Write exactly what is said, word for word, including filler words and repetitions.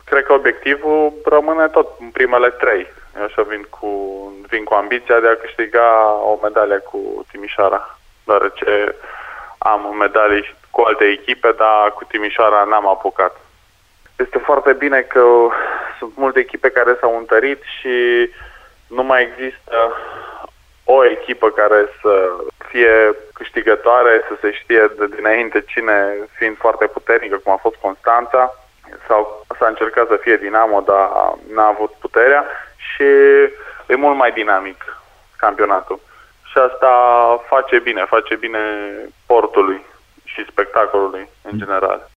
Cred că obiectivul rămâne tot în primele trei. Eu așa vin cu, vin cu ambiția de a câștiga o medalie cu Timișoara, deoarece am medalii cu alte echipe, dar cu Timișoara n-am apucat. Este foarte bine că sunt multe echipe care s-au întărit și nu mai există o echipă care să fie câștigătoare, să se știe de dinainte cine fiind foarte puternică, cum a fost Constanța, sau s-a încercat să fie Dinamo, dar n-a avut puterea și e mult mai dinamic campionatul. Și asta face bine, face bine sportului și spectacolului în general.